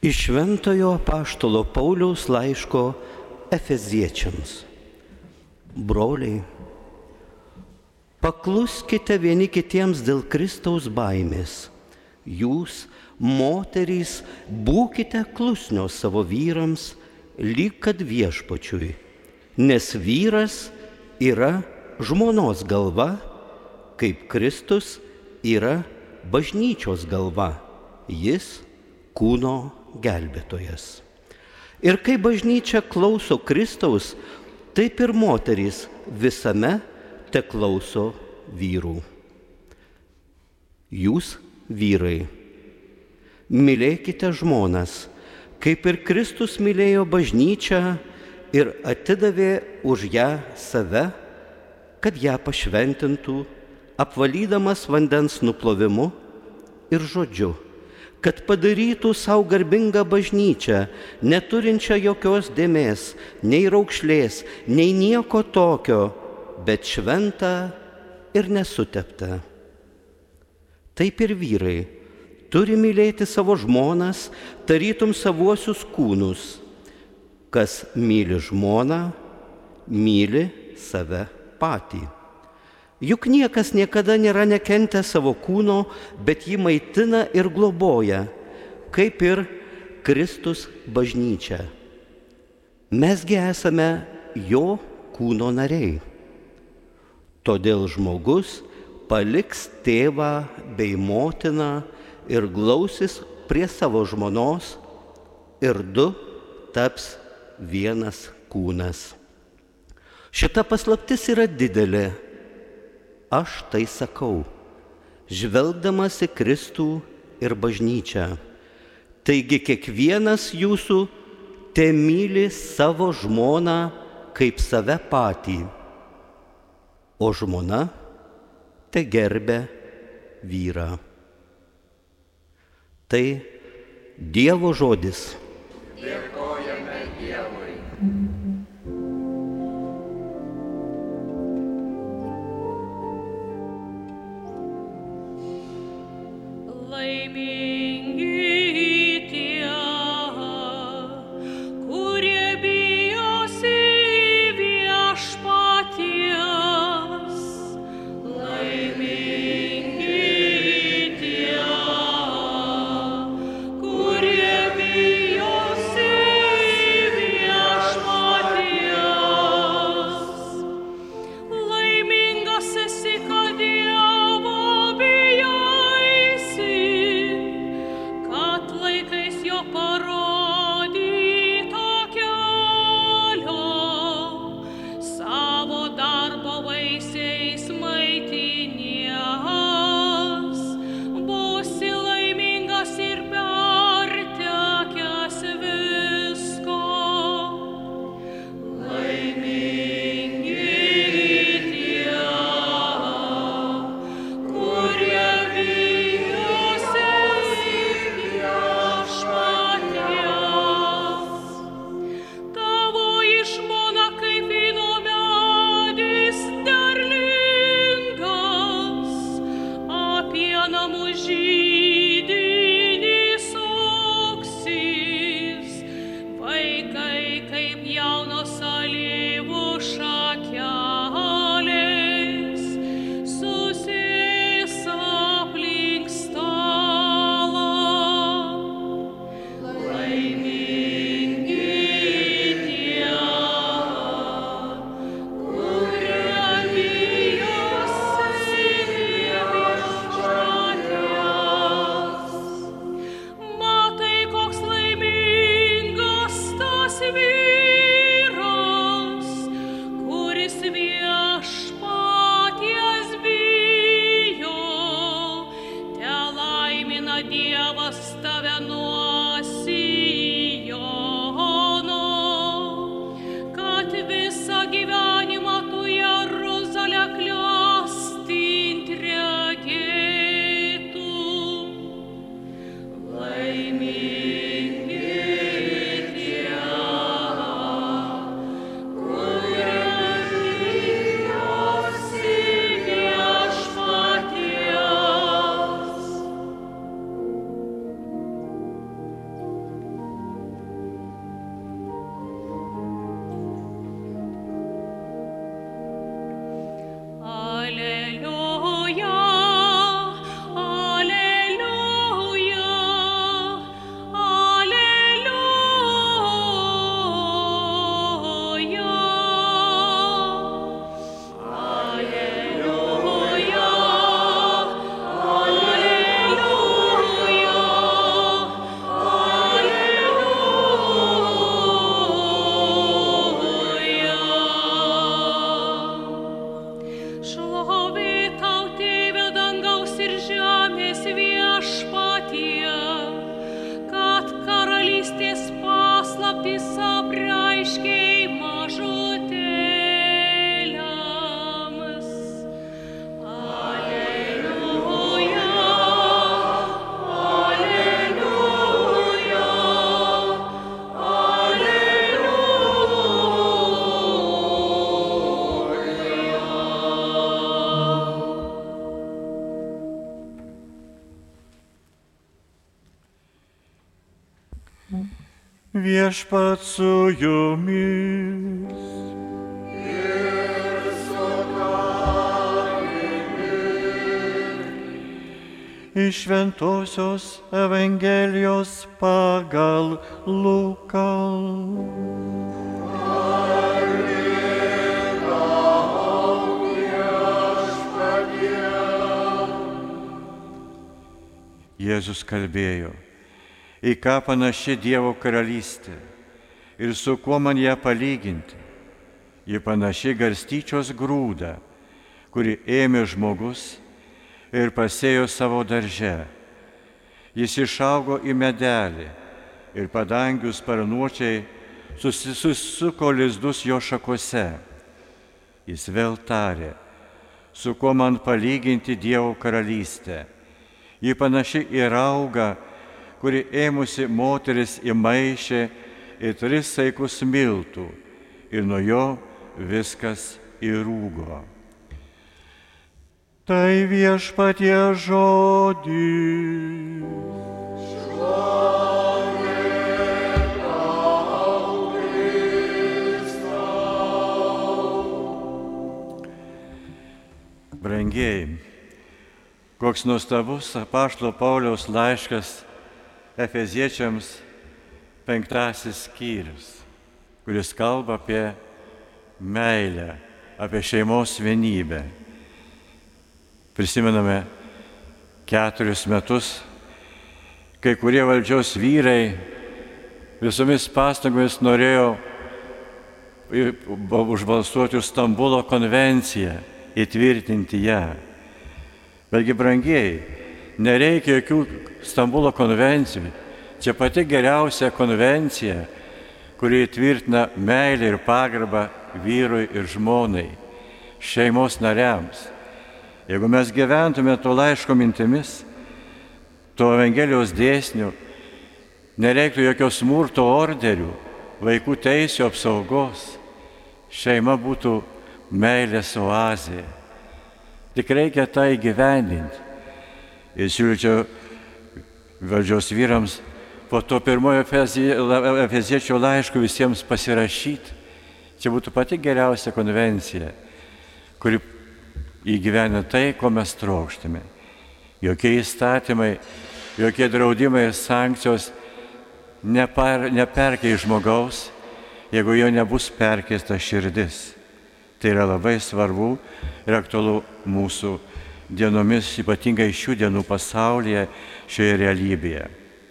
Iš Šventojo apaštalo Pauliaus laiško Efeziečiams. Broliai, pakluskite vieni kitiems dėl Kristaus baimės. Jūs, moterys, būkite klusnios savo vyrams, lyg kad viešpačiui, nes vyras yra žmonos galva, kaip Kristus yra bažnyčios galva, jis kūno gelbėtojas. Ir kai bažnyčia klauso Kristaus, taip ir moterys visame teklauso vyrų. Jūs, vyrai, mylėkite žmonas, kaip ir Kristus mylėjo bažnyčią ir atidavė už ją save, kad ją pašventintų, apvalydamas vandens nuplovimu ir žodžiu, kad padarytų savo garbingą bažnyčią, neturinčią jokios dėmės, nei raukšlės, nei nieko tokio, bet šventą ir nesuteptą. Taip ir vyrai turi mylėti savo žmonas, tarytum savuosius kūnus. Kas myli žmoną, myli save patį. Juk niekas niekada nėra nekentęs savo kūno, bet jį maitina ir globoja, kaip ir Kristus bažnyčia. Mesgi esame jo kūno nariai. Todėl žmogus paliks tėvą bei motiną ir glausis prie savo žmonos, ir du taps vienas kūnas. Šita paslaptis yra didelė. Aš tai sakau, žvelgdamas į Kristų ir bažnyčią. Taigi kiekvienas jūsų temyli savo žmoną kaip save patį, o žmona tegerbia vyrą. Tai Dievo žodis. Dėkojame Dievui. Laimingi tie, kurie bijosi viešpaties. Laimingi tie, kurie bijosi Viešpats su jumis. Iš Šventosios Evangelijos pagal Luką. Jėzus kalbėjo, į ką panaši Dievo karalystė ir su kuo man ją palyginti. Ji panaši garstyčios grūdą, kurį ėmė žmogus ir pasėjo savo darže. Jis išaugo į medelį ir padangių sparnuočiai susisuko lizdus jo šakose. Jis vėl tarė, su kuo man palyginti Dievo karalystę. Ji panaši į raugą, kuri ėmusi moteris įmaišė į 3 saikus miltų ir nuo jo viskas įrūgo. Tai Viešpatie žodis. Brangieji, koks nuostabus apaštalo Pauliaus laiškas Efeziečiams 5 skyrius, kuris kalba apie meilę, apie šeimos vienybę. Prisimename 4 metus, kai kurie valdžios vyrai visomis pastangomis norėjo užbalsuoti už Stambulo konvenciją, įtvirtinti ją. Betgi, brangieji, nereikia jokių Stambulo konvencijų. Čia pati geriausia konvencija, kuri įtvirtina meilę ir pagarbą vyrui ir žmonai, šeimos nariams. Jeigu mes gyventume to laiško mintimis, to Evangelijos dėsnių, nereiktų jokios smurto orderių, vaikų teisių apsaugos, šeima būtų meilės oazė. Tik reikia tą įgyvendinti. Ir siūlyčiau valdžios vyrams po to pirmojo Efeziečių laiško visiems pasirašyti. Čia būtų pati geriausia konvencija, kuri įgyvena tai, ko mes trokštame. Jokie įstatymai, jokie draudimai ir sankcijos neperkeis žmogaus, jeigu jo nebus perkeista širdis. Tai yra labai svarbu ir aktualu mūsų dienomis, ypatingai šių dienų pasaulyje, šioje realybėje.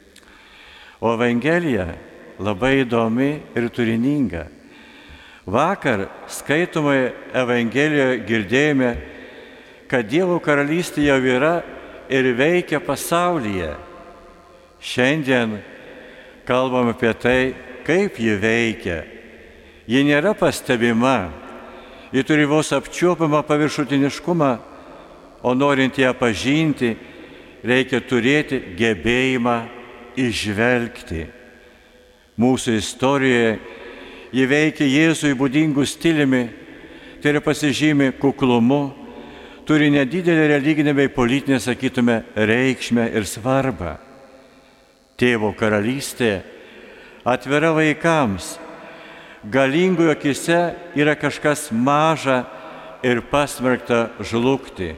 O Evangelija labai įdomi ir turininga. Vakar skaitomai Evangelijoje girdėjome, kad Dievo karalystė jau yra ir veikia pasaulyje. Šiandien kalbam apie tai, kaip ji veikia. Ji nėra pastebima, ji turi vos apčiuopiamą paviršutiniškumą, o norint ją pažinti, reikia turėti gebėjimą įžvelgti. Mūsų istorijoje ji veikia Jėzui būdingų stiliumi, tai yra pasižymi kuklumu, turi nedidelę religinę bei politinę, sakytume, reikšmę ir svarbą. Tėvo karalystė atvira vaikams, galingųjų akise yra kažkas maža ir pasmerkta žlugti.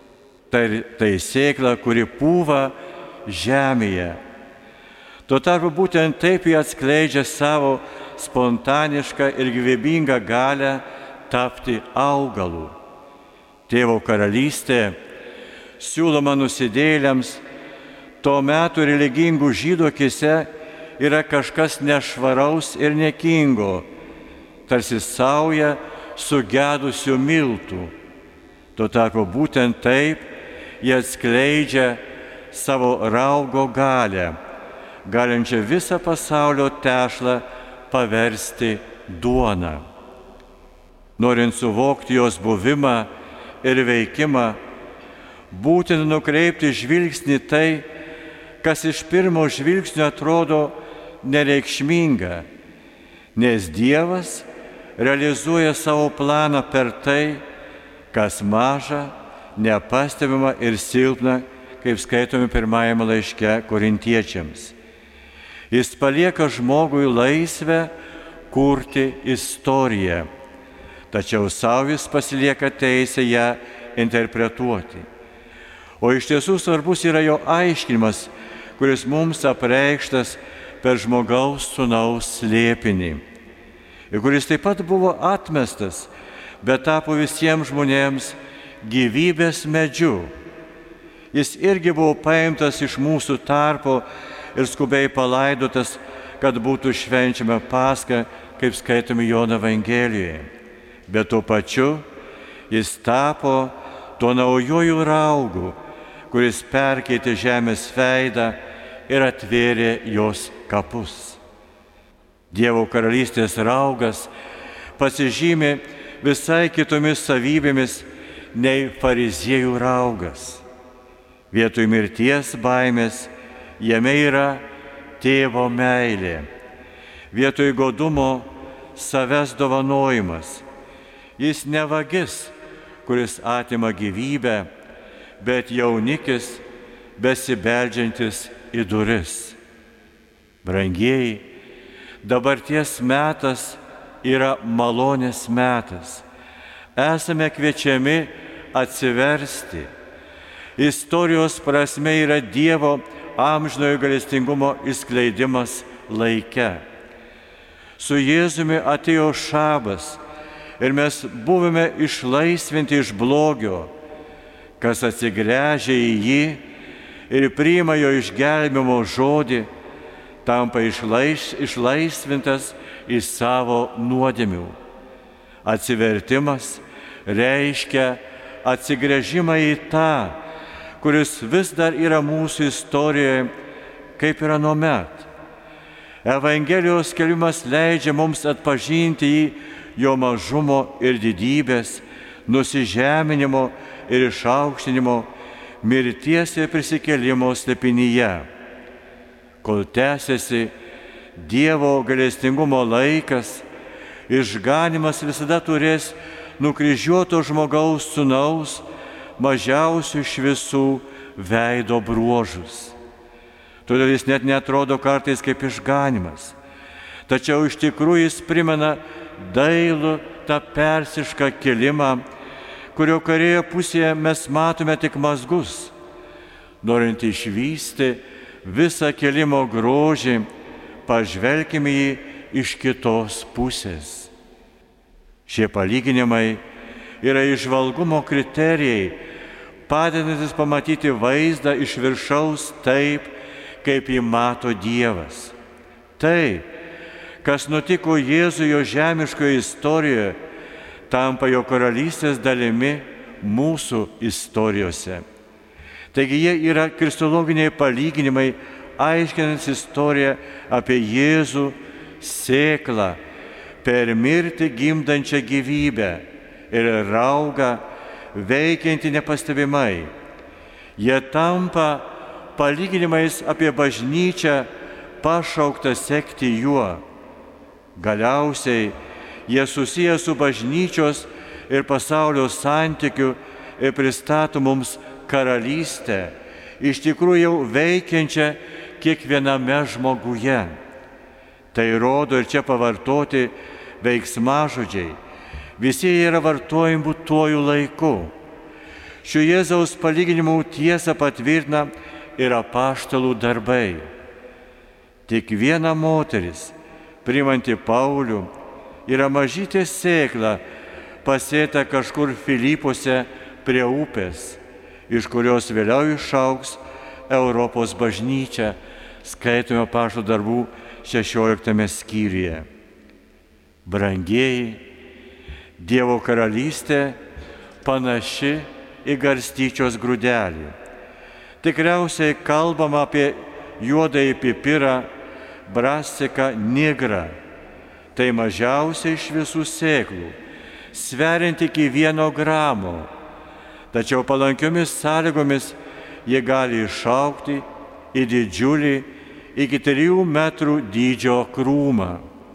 Tai sėkla, kuri pūva žemėje. Tuo tarpu būtent taip jie atskleidžia savo spontanišką ir gyvybingą galią tapti augalu. Tėvo karalystė siūloma nusidėjėliams, tuo metu religingų žydų akise yra kažkas nešvaraus ir niekingo, tarsi sauja sugedusių miltų. Tuo tarpu būtent taip jie atskleidžia savo raugo galią, galinčią visą pasaulio tešlą paversti duoną. Norint suvokti jos buvimą ir veikimą, būtina nukreipti žvilgsnį tai, kas iš pirmo žvilgsnio atrodo nereikšminga, nes Dievas realizuoja savo planą per tai, kas maža, nepastebima ir silpna, kaip skaitome pirmajame laiške Korintiečiams. Jis palieka žmogui laisvę kurti istoriją, tačiau savo jis pasilieka teisę ją interpretuoti. O iš tiesų svarbus yra jo aiškinimas, kuris mums apreikštas per žmogaus sūnaus slėpinį, ir kuris taip pat buvo atmestas, bet tapo visiems žmonėms gyvybės medžiu. Jis irgi buvo paimtas iš mūsų tarpo ir skubiai palaidotas, kad būtų švenčiama Paska, kaip skaitome Jono Evangelijoje. Bet tuo pačiu jis tapo tuo naujojų raugu, kuris perkeitė žemės veidą ir atvėrė jos kapus. Dievo karalystės raugas pasižymi visai kitomis savybėmis nei fariziejų raugas. Vietoj mirties baimės jame yra tėvo meilė. Vietoj godumo savęs dovanojimas. Jis ne vagis, kuris atima gyvybę, bet jaunikis besibeldžiantis į duris. Brangieji, dabarties metas yra malonės metas. Esame kviečiami atsiversti. Istorijos prasme yra Dievo amžinojo gailestingumo išskleidimas laike. Su Jėzumi atėjo šabas ir mes buvome išlaisvinti iš blogio, kas atsigręžia į jį ir priima jo išgelbėjimo žodį, tampa išlaisvintas iš savo nuodėmių. Atsivertimas reiškia atsigręžimą į tą, kuris vis dar yra mūsų istorijoje, kaip ir anuomet. Evangelijos skelbimas leidžia mums atpažinti jį, jo mažumo ir didybės, nusižeminimo ir išaukštinimo, mirties ir prisikėlimo slėpinyje. Kol tęsiasi Dievo gailestingumo laikas, išganymas visada turės nukryžiuoto žmogaus sūnaus mažiausių iš visų veido bruožus. Todėl jis net neatrodo kartais kaip išganymas. Tačiau iš tikrųjų jis primena dailų tą persišką kilimą, kurio kairėje pusėje mes matome tik mazgus. Norint išvysti visą kilimo grožį, pažvelkime jį iš kitos pusės. Šie palyginimai yra įžvalgumo kriterijai, padedantis pamatyti vaizdą iš viršaus taip, kaip jį mato Dievas. Tai, kas nutiko Jėzui jo žemiškoje istorijoje, tampa jo karalystės dalimi mūsų istorijose. Taigi jie yra kristologiniai palyginimai, aiškinant istoriją apie Jėzų sėklą, per mirtį gimdančią gyvybę ir raugą veikiantį nepastebimai. Jie tampa palyginimais apie bažnyčią, pašauktą sekti juo. Galiausiai jie susiję su bažnyčios ir pasaulio santykiu ir pristato mums karalystę, iš tikrųjų jau veikiančią kiekviename žmoguje. Tai rodo ir čia pavartoti veiksmažodžiai. Visi jie yra vartojami būtuoju laiku. Šių Jėzaus palyginimų tiesą patvirtina ir apaštalų darbai. Tik viena moteris, priimanti Paulių, yra mažytė sėkla, pasėta kažkur Filipuose prie upės, iš kurios vėliau išaugs Europos bažnyčia, skaitome Apaštalų darbų 16 skyriuje. Brangieji, Dievo karalystė panaši į garstyčios grūdelį. Tikriausiai kalbama apie juodąjį pipirą, brassiką nigrą. Tai mažiausiai iš visų sėklų, sveriant iki 1 gramo. Tačiau palankiomis sąlygomis jie gali išaugti į didžiulį, iki 3 metrų dydžio krūmą.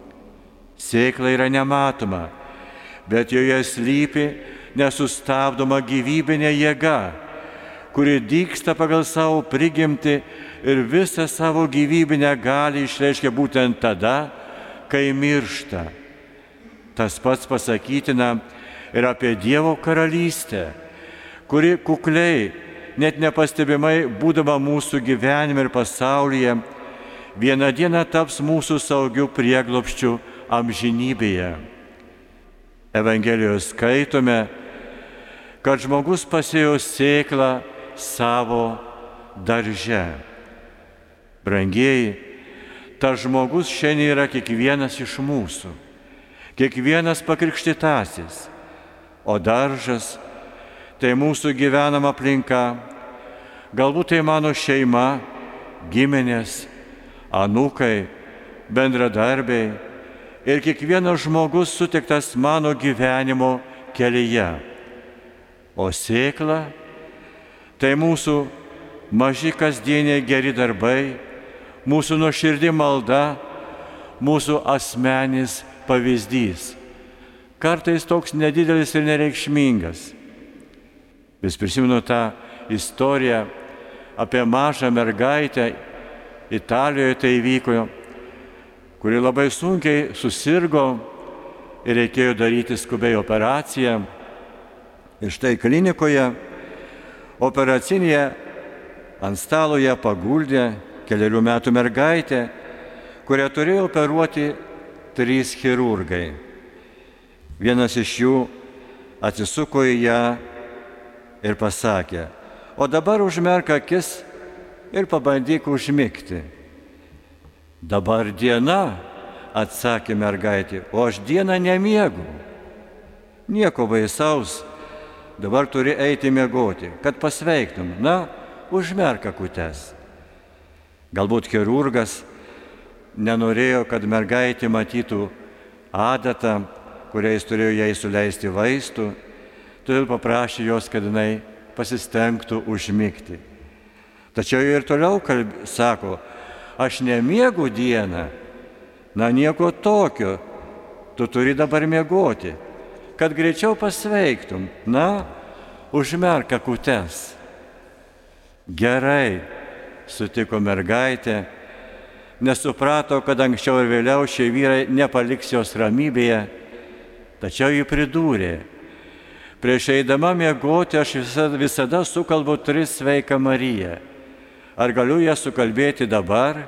Sėkla yra nematoma, bet joje slypi nesustabdoma gyvybinė jėga, kuri dygsta pagal savo prigimtį ir visą savo gyvybinę galią išreiškia būtent tada, kai miršta. Tas pats pasakytina ir apie Dievo karalystę, kuri kukliai, net nepastebimai būdama mūsų gyvenime ir pasaulyje, vieną dieną taps mūsų saugiu prieglobsčiu amžinybėje. Evangelijoje skaitome, kad žmogus pasėjo sėklą savo darže. Brangieji, tas žmogus šiandien yra kiekvienas iš mūsų, kiekvienas pakrikštytasis, o daržas tai mūsų gyvenama aplinka, galbūt tai mano šeima, giminės, anūkai, bendradarbiai ir kiekvienas žmogus sutiktas mano gyvenimo kelyje. O sėkla tai mūsų maži kasdieniai geri darbai, mūsų nuoširdi malda, mūsų asmenis pavyzdys. Kartais toks nedidelis ir nereikšmingas. Vis prisimenu tą istoriją apie mažą mergaitę, Italijoje tai įvyko, kuri labai sunkiai susirgo ir reikėjo daryti skubiai operaciją. Ir štai klinikoje, operacinėje ant stalo ją paguldė 4 metų mergaitė, kurią turėjo operuoti 3 chirurgai. Vienas iš jų atsisuko į ją ir pasakė: o dabar užmerk akis ir pabandyk užmigti. Dabar diena, atsakė mergaitė, o aš dieną nemiegu. Nieko baisaus, dabar turi eiti miegoti, kad pasveiktum. Na, užmerk akutes. Galbūt chirurgas nenorėjo, kad mergaitė matytų adatą, kuriais turėjo jai suleisti vaistų, todėl paprašė jos, kad jinai pasistengtų užmigti. Tačiau ir toliau sako: aš nemiegu dieną. Na, nieko tokio, tu turi dabar miegoti, kad greičiau pasveiktum. Na, užmerk akutes. Gerai, sutiko mergaitė, nesuprato, kad anksčiau ir vėliau šie vyrai nepaliks jos ramybėje, tačiau ji pridūrė: prieš eidama miegoti aš visada sukalbu 3 Sveiką Mariją. Ar galiu ją sukalbėti dabar?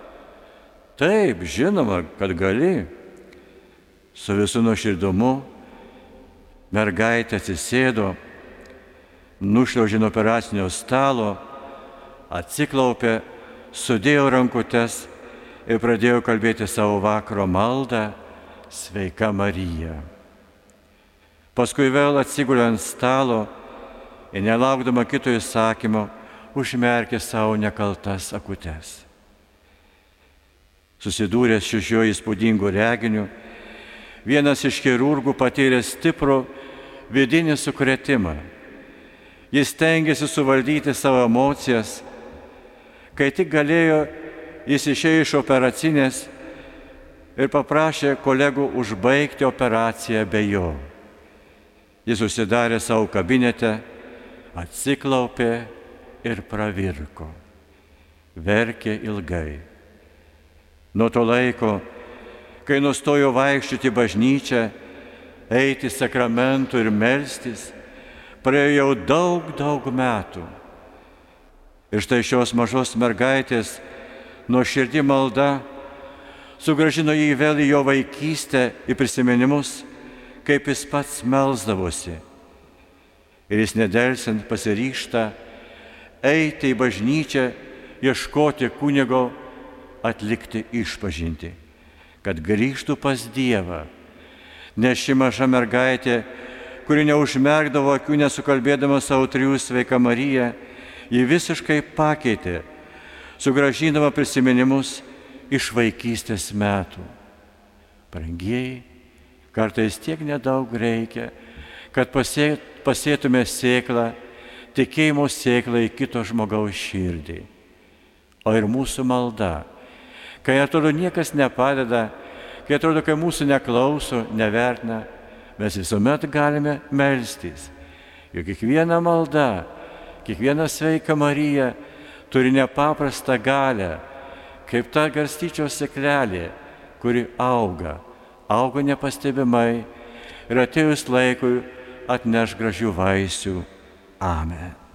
Taip, žinoma, kad gali. Su visu nuoširdumu mergaitė atsisėdo, nušliaužė nuo operacinio stalo, atsiklaupė, sudėjo rankutes ir pradėjo kalbėti savo vakaro maldą Sveika Marija. Paskui vėl atsigulė ant stalo ir nelaukdama kito įsakymo užmerkė savo nekaltas akutes. Susidūręs su šiuo įspūdingu reginiu, vienas iš chirurgų patyrė stiprų vidinį sukrėtimą. Jis stengiasi suvaldyti savo emocijas. Kai tik galėjo, jis išėjo iš operacinės ir paprašė kolegų užbaigti operaciją be jo. Jis užsidarė savo kabinete, atsiklaupė ir pravirko. Verkė ilgai. Nuo to laiko, kai nustojo vaikščioti bažnyčią, eiti sakramentų ir melstis, praėjo jau daug metų. Ir štai šios mažos mergaitės nuoširdi malda sugrąžino jį vėl į jo vaikystę, į prisiminimus, kaip jis pats melsdavosi. Ir jis nedelsiant pasiryžta eiti į bažnyčią, ieškoti kunigo, atlikti išpažintį, kad grįžtų pas Dievą. Nes ši maža mergaitė, kuri neužmerkdavo akių nesukalbėdama savo 3 Sveiką Mariją, ji visiškai pakeitė, sugrąžindama prisiminimus iš vaikystės metų. Brangieji, kartais tiek nedaug reikia, kad pasėtume sėklą, tikėjimo sėklą į kito žmogaus širdį. O ir mūsų malda, kai atrodo niekas nepadeda, kai atrodo, kai mūsų neklauso, nevertina, mes visuomet galime melstis. Juk kiekviena malda, kiekviena sveika Marija turi nepaprastą galę, kaip ta garstyčios sėklelė, kuri auga nepastebimai ir atėjus laikui atneš gražių vaisių. Amen.